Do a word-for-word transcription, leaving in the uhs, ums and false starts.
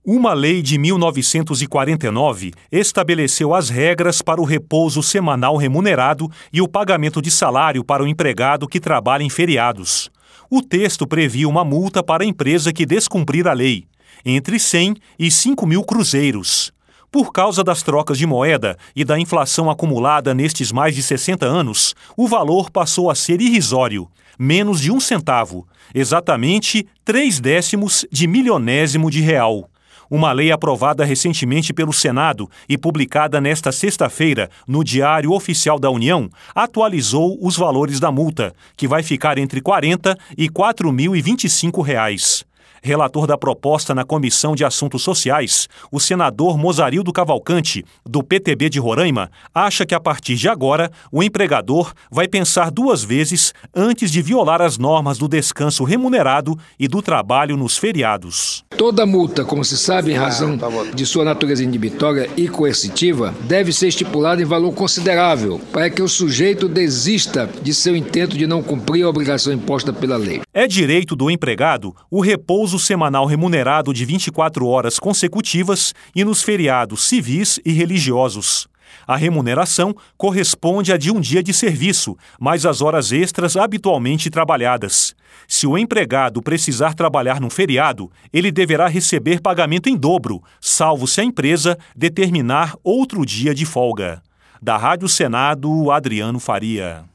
Uma lei de mil novecentos e quarenta e nove estabeleceu as regras para o repouso semanal remunerado e o pagamento de salário para o empregado que trabalha em feriados. O texto previa uma multa para a empresa que descumprir a lei, entre cem e cinco mil cruzeiros. Por causa das trocas de moeda e da inflação acumulada nestes mais de sessenta anos, o valor passou a ser irrisório, menos de um centavo, exatamente três décimos de milionésimo de real. Uma lei aprovada recentemente pelo Senado e publicada nesta sexta-feira no Diário Oficial da União atualizou os valores da multa, que vai ficar entre quarenta e quatro mil e vinte e cinco reais. Relator da proposta na Comissão de Assuntos Sociais, o senador Mozarildo Cavalcante, do P T B de Roraima, acha que a partir de agora o empregador vai pensar duas vezes antes de violar as normas do descanso remunerado e do trabalho nos feriados. Toda multa, como se sabe, em razão de sua natureza inibitória e coercitiva, deve ser estipulada em valor considerável para que o sujeito desista de seu intento de não cumprir a obrigação imposta pela lei. É direito do empregado o repouso semanal remunerado de vinte e quatro horas consecutivas e nos feriados civis e religiosos. A remuneração corresponde à de um dia de serviço, mais as horas extras habitualmente trabalhadas. Se o empregado precisar trabalhar num feriado, ele deverá receber pagamento em dobro, salvo se a empresa determinar outro dia de folga. Da Rádio Senado, Adriano Faria.